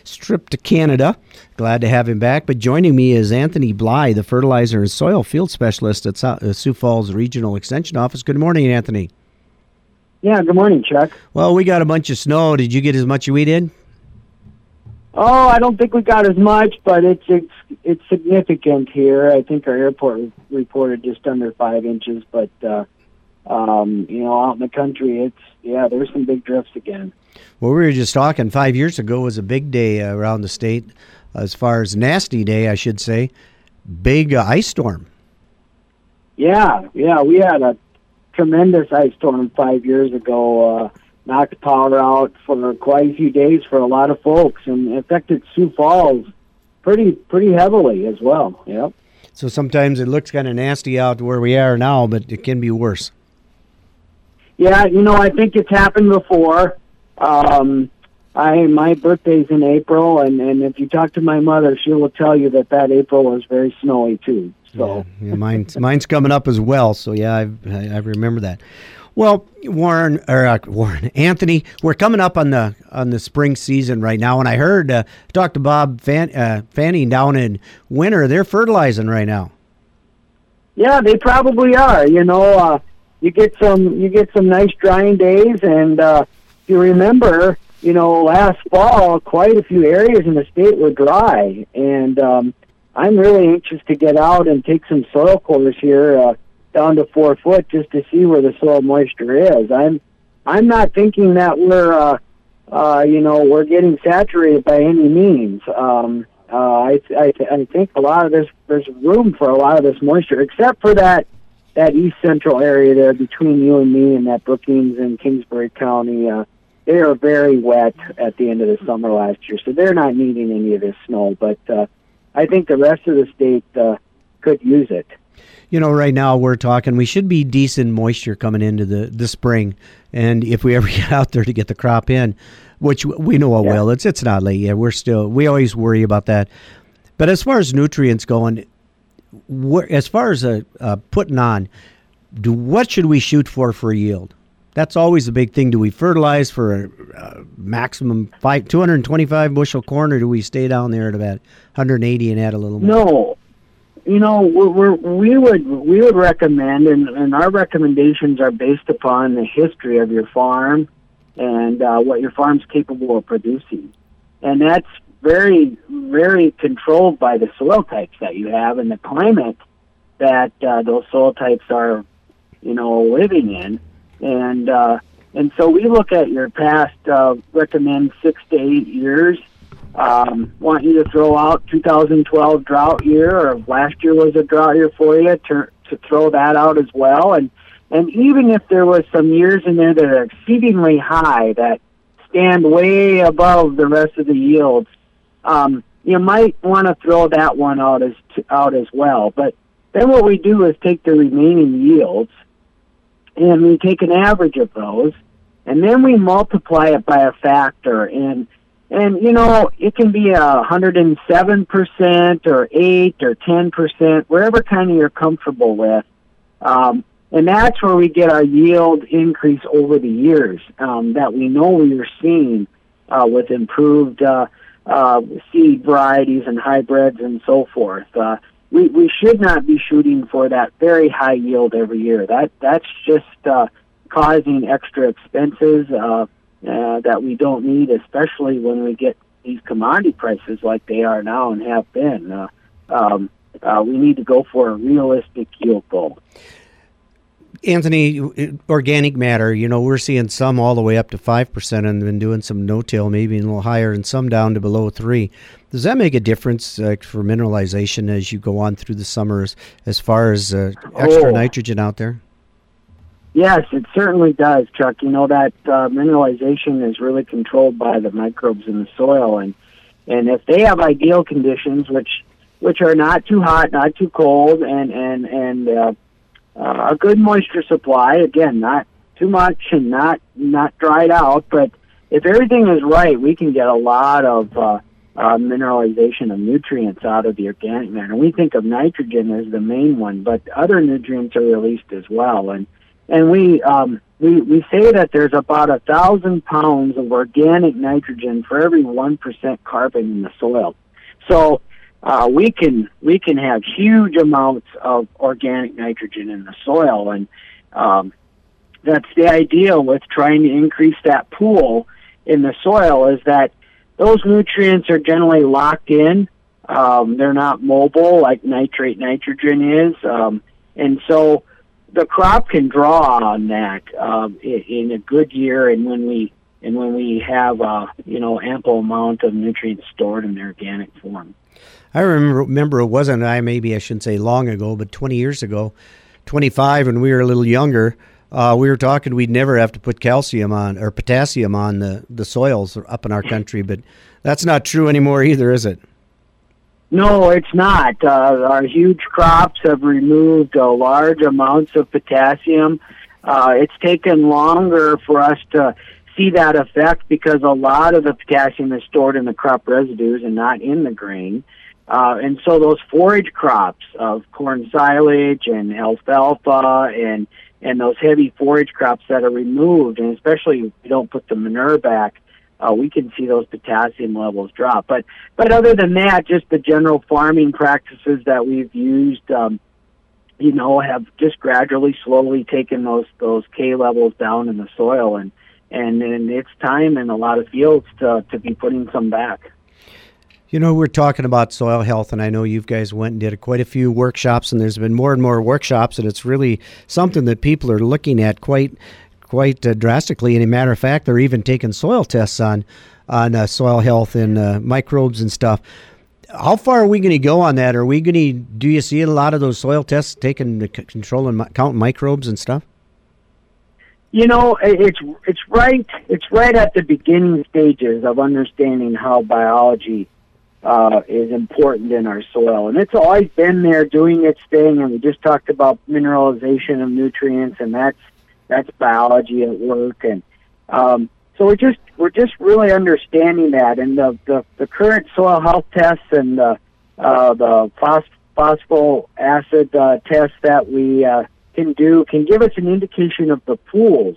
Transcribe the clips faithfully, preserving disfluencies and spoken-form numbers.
trip to Canada. Glad to have him back. But joining me is Anthony Bly, the fertilizer and soil field specialist at Sioux Falls Regional Extension Office. Good morning, Anthony. Yeah, good morning, Chuck. Well, we got a bunch of snow. Did you get as much as we did? Oh, I don't think we got as much, but it's it's it's significant here. I think our airport reported just under five inches, but uh, um, you know, out in the country, it's yeah, there's some big drifts again. Well, we were just talking. Five years ago was a big day uh, around the state, as far as nasty day, I should say. Big uh, ice storm. Yeah, yeah, we had a tremendous ice storm five years ago. Uh, knocked power out for quite a few days for a lot of folks, and affected Sioux Falls pretty pretty heavily as well. Yep. So sometimes it looks kind of nasty out where we are now, but it can be worse. Yeah, you know, I think it's happened before. Um, I my birthday's in April, and, and if you talk to my mother, she will tell you that that April was very snowy too. So yeah, yeah mine's mine's coming up as well. So yeah, I I remember that. Well, Warren or uh, Warren Anthony, we're coming up on the on the spring season right now, and I heard uh, talked to Bob Fan, uh, Fanning down in Winter. They're fertilizing right now. Yeah, they probably are. You know, uh, you get some you get some nice drying days, and uh, if you remember, you know, last fall, quite a few areas in the state were dry, and um, I'm really anxious to get out and take some soil cores here. Uh, down to four foot just to see where the soil moisture is. I'm I'm not thinking that we're uh, uh, you know we're getting saturated by any means. Um, uh, I, I I think a lot of this there's room for a lot of this moisture, except for that that east central area there between you and me and that Brookings and Kingsbury County. Uh, they are very wet at the end of the summer last year, so they're not needing any of this snow. But uh, I think the rest of the state uh, could use it. You know, right now we're talking, we should be decent moisture coming into the, the spring. And if we ever get out there to get the crop in, which we know it yeah. will, it's it's not late yet. We're still, we always worry about that. But as far as nutrients going, as far as uh, uh, putting on, do what should we shoot for for yield? That's always a big thing. Do we fertilize for a, a maximum five, two hundred twenty-five bushel corn, or do we stay down there at about one hundred eighty and add a little more? No. You know, we're, we're, we would we would recommend, and, and our recommendations are based upon the history of your farm and uh, what your farm's capable of producing, and that's very very controlled by the soil types that you have and the climate that uh, those soil types are, you know, living in, and uh, and so we look at your past, uh, recommend six to eight years. Um, want you to throw out two thousand twelve drought year, or if last year was a drought year for you, to, to throw that out as well. And and even if there was some years in there that are exceedingly high, that stand way above the rest of the yields, um, you might want to throw that one out as out as well. But then what we do is take the remaining yields, and we take an average of those, and then we multiply it by a factor. And And, you know, it can be a one hundred seven percent or eight or ten percent, wherever kind of you're comfortable with. Um, and that's where we get our yield increase over the years um, that we know we are seeing uh, with improved uh, uh, seed varieties and hybrids and so forth. Uh, we, we should not be shooting for that very high yield every year. That That's just uh, causing extra expenses uh Uh, that we don't need, especially when we get these commodity prices like they are now and have been. Uh, um, uh, we need to go for a realistic yield goal. Anthony, organic matter, you know, we're seeing some all the way up to five percent and been doing some no-till, maybe a little higher, and some down to below three. Does that make a difference uh, for mineralization as you go on through the summers as far as uh, extra oh. nitrogen out there? Yes, it certainly does, Chuck. You know, that uh, mineralization is really controlled by the microbes in the soil, and and if they have ideal conditions, which which are not too hot, not too cold, and and and uh, uh, a good moisture supply, again, not too much and not not dried out, but if everything is right, we can get a lot of uh, uh, mineralization of nutrients out of the organic matter. We think of nitrogen as the main one, but other nutrients are released as well, and and we um, we we say that there's about a thousand pounds of organic nitrogen for every one percent carbon in the soil. So uh, we can we can have huge amounts of organic nitrogen in the soil, and um, that's the idea with trying to increase that pool in the soil, is that those nutrients are generally locked in. Um, they're not mobile like nitrate nitrogen is, um, and so the crop can draw on that um, in, in a good year, and when we and when we have uh, you know ample amount of nutrients stored in their organic form. I remember remember it wasn't I maybe I shouldn't say long ago, but twenty years ago, twenty-five, when we were a little younger. Uh, we were talking we'd never have to put calcium on or potassium on the, the soils up in our country, but that's not true anymore either, is it? No, it's not. Uh, our huge crops have removed uh, large amounts of potassium. Uh, it's taken longer for us to see that effect because a lot of the potassium is stored in the crop residues and not in the grain. Uh, and so those forage crops of corn silage and alfalfa and and those heavy forage crops that are removed, and especially if we don't put the manure back, uh, we can see those potassium levels drop. But but other than that, just the general farming practices that we've used, um, you know, have just gradually, slowly taken those those K levels down in the soil, and and, and it's time in a lot of fields to to be putting some back. You know, we're talking about soil health, and I know you guys went and did quite a few workshops, and there's been more and more workshops, and it's really something that people are looking at quite quite uh, drastically. And a matter of fact, they're even taking soil tests on on uh, soil health and uh, microbes and stuff. How far are we going to go on that? Are we going to, do you see a lot of those soil tests taking the control and counting microbes and stuff? You know, it's it's right it's right at the beginning stages of understanding how biology Uh, is important in our soil, and it's always been there doing its thing. And we just talked about mineralization of nutrients, and that's that's biology at work. And um, so we're just we're just really understanding that. And the the, the current soil health tests and the uh, the phos- phosphoric acid uh, tests that we uh, can do can give us an indication of the pools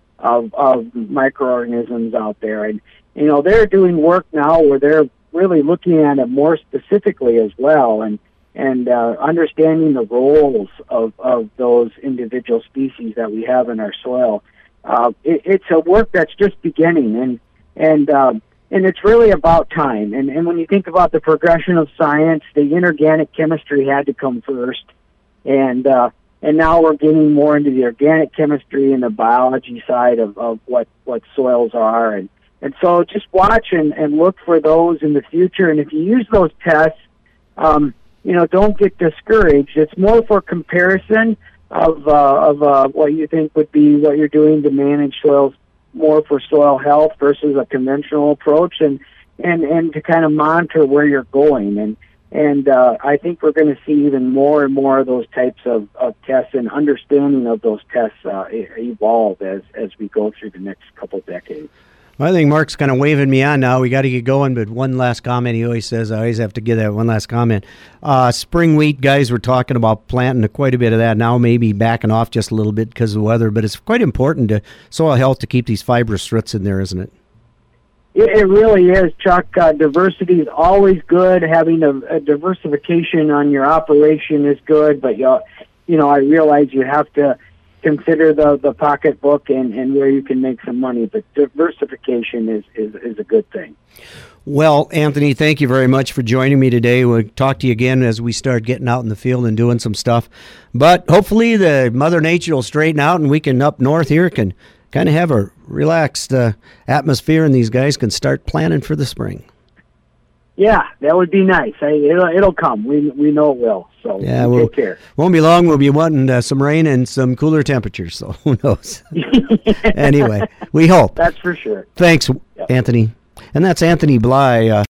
of of microorganisms out there. And you know, they're doing work now where they're really looking at it more specifically as well, and and uh, understanding the roles of, of those individual species that we have in our soil. Uh, it, it's a work that's just beginning, and and um, and it's really about time. And and when you think about the progression of science, the inorganic chemistry had to come first, and uh, and now we're getting more into the organic chemistry and the biology side of, of what, what soils are. And And so just watch and, and look for those in the future. And if you use those tests, um, you know, don't get discouraged. It's more for comparison of uh, of uh, what you think would be what you're doing to manage soils more for soil health versus a conventional approach, and and, and to kind of monitor where you're going. And and uh, I think we're going to see even more and more of those types of, of tests, and understanding of those tests uh, evolve as, as we go through the next couple of decades. Well, I think Mark's kind of waving me on now. We got to get going, but one last comment. He always says, I always have to give that one last comment. Uh, spring wheat, guys, we're talking about planting quite a bit of that now, maybe backing off just a little bit because of the weather, but it's quite important to soil health to keep these fibrous roots in there, isn't it? It, it really is, Chuck. Uh, diversity is always good. Having a, a diversification on your operation is good, but you, you know, I realize you have to consider the, the pocketbook and, and where you can make some money, but diversification is, is, is a good thing. Well, Anthony, thank you very much for joining me today. We'll talk to you again as we start getting out in the field and doing some stuff. But hopefully the Mother Nature will straighten out and we can, up north here, can kind of have a relaxed uh, atmosphere and these guys can start planning for the spring. Yeah, that would be nice. I, it'll, it'll come. We we know it will. So yeah, take we'll, care. Won't be long. We'll be wanting uh, some rain and some cooler temperatures. So who knows? Anyway, we hope. That's for sure. Thanks, yep. Anthony. And that's Anthony Bly. Uh,